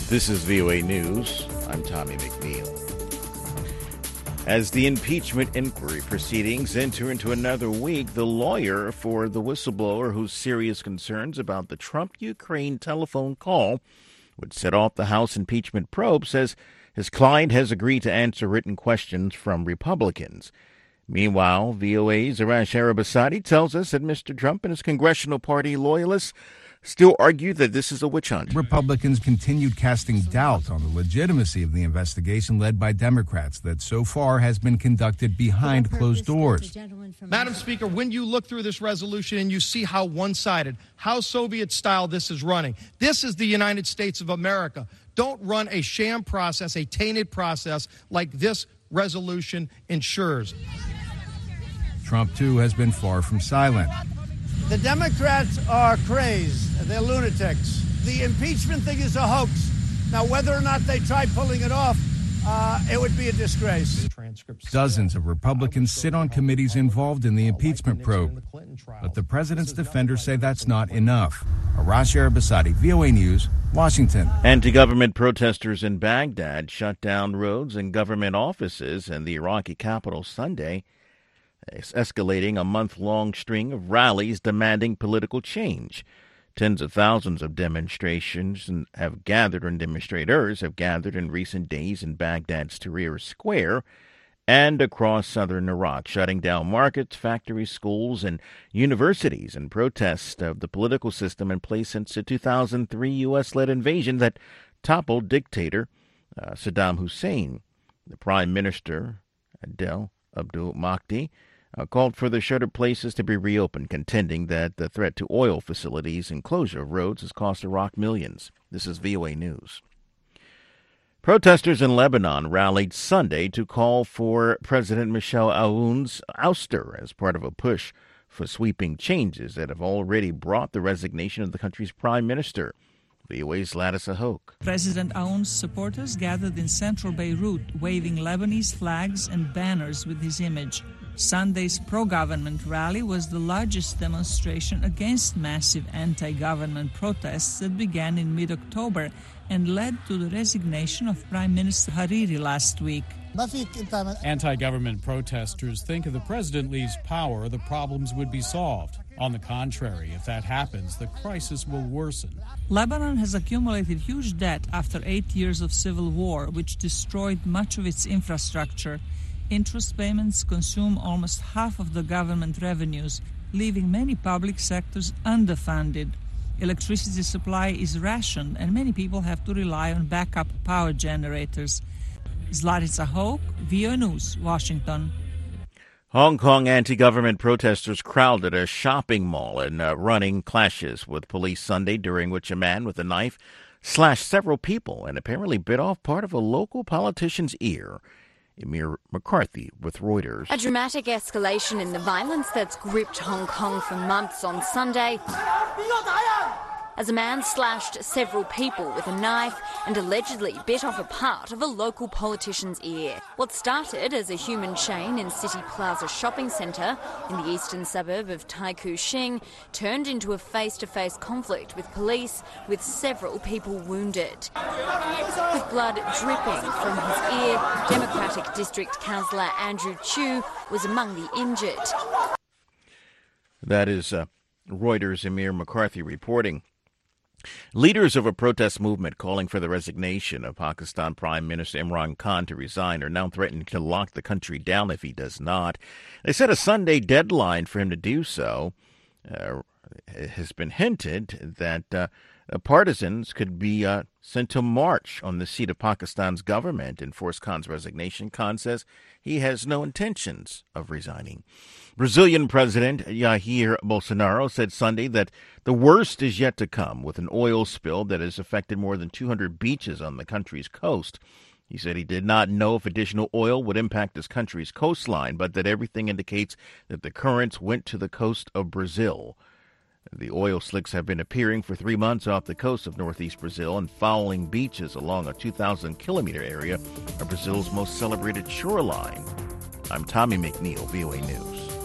This is VOA News. I'm Tommy McNeil. As the impeachment inquiry proceedings enter into another week, the lawyer for the whistleblower whose serious concerns about the Trump-Ukraine telephone call would set off the House impeachment probe says his client has agreed to answer written questions from Republicans. Meanwhile, VOA's Arash Arabasadi tells us that Mr. Trump and his congressional party loyalists still argue that this is a witch hunt. Republicans continued casting doubt on the legitimacy of the investigation led by Democrats that so far has been conducted behind closed doors. Madam Speaker, when you look through this resolution and you see how one-sided, how Soviet-style this is running, this is the United States of America. Don't run a sham process, a tainted process like this resolution ensures. Trump, too, has been far from silent. The Democrats are crazed. They're lunatics. The impeachment thing is a hoax. Now, whether or not they try pulling it off, it would be a disgrace. Dozens of Republicans sit on committees involved in the impeachment probe. But the president's defenders say that's not enough. Arash Arabasadi, VOA News, Washington. Anti-government protesters in Baghdad shut down roads and government offices in the Iraqi capital Sunday, escalating a month-long string of rallies demanding political change. Tens of thousands of demonstrators have gathered in recent days in Baghdad's Tahrir Square and across southern Iraq, shutting down markets, factories, schools, and universities in protest of the political system in place since the 2003 U.S.-led invasion that toppled dictator Saddam Hussein. The Prime Minister, Adel Abdul Mahdi, called for the shuttered places to be reopened, contending that the threat to oil facilities and closure of roads has cost Iraq millions. This is VOA News. Protesters in Lebanon rallied Sunday to call for President Michel Aoun's ouster as part of a push for sweeping changes that have already brought the resignation of the country's prime minister. VOA's Ladisa Hoke. President Aoun's supporters gathered in central Beirut, waving Lebanese flags and banners with his image. Sunday's pro-government rally was the largest demonstration against massive anti-government protests that began in mid-October and led to the resignation of Prime Minister Hariri last week. Anti-government protesters think if the president leaves power, the problems would be solved. On the contrary, if that happens, the crisis will worsen. Lebanon has accumulated huge debt after 8 years of civil war, which destroyed much of its infrastructure. Interest payments consume almost half of the government revenues, leaving many public sectors underfunded. Electricity supply is rationed, and many people have to rely on backup power generators. Zlatica Hoke, VOA News, Washington. Hong Kong anti-government protesters crowded a shopping mall in running clashes with police Sunday, during which a man with a knife slashed several people and apparently bit off part of a local politician's ear. Emir McCarthy with Reuters. A dramatic escalation in the violence that's gripped Hong Kong for months on Sunday, as a man slashed several people with a knife and allegedly bit off a part of a local politician's ear. What started as a human chain in City Plaza shopping centre in the eastern suburb of Tai Kau Shing turned into a face-to-face conflict with police, with several people wounded. With blood dripping from his ear, Democratic District Councillor Andrew Chu was among the injured. That is Reuters' Emir McCarthy reporting. Leaders of a protest movement calling for the resignation of Pakistan Prime Minister Imran Khan to resign are now threatening to lock the country down if he does not. They set a Sunday deadline for him to do so. It has been hinted that partisans could be sent to march on the seat of Pakistan's government and force Khan's resignation. Khan says he has no intentions of resigning. Brazilian President Jair Bolsonaro said Sunday that the worst is yet to come, with an oil spill that has affected more than 200 beaches on the country's coast. He said he did not know if additional oil would impact his country's coastline, but that everything indicates that the currents went to the coast of Brazil. The oil slicks have been appearing for 3 months off the coast of northeast Brazil and fouling beaches along a 2,000-kilometer area of Brazil's most celebrated shoreline. I'm Tommy McNeil, VOA News.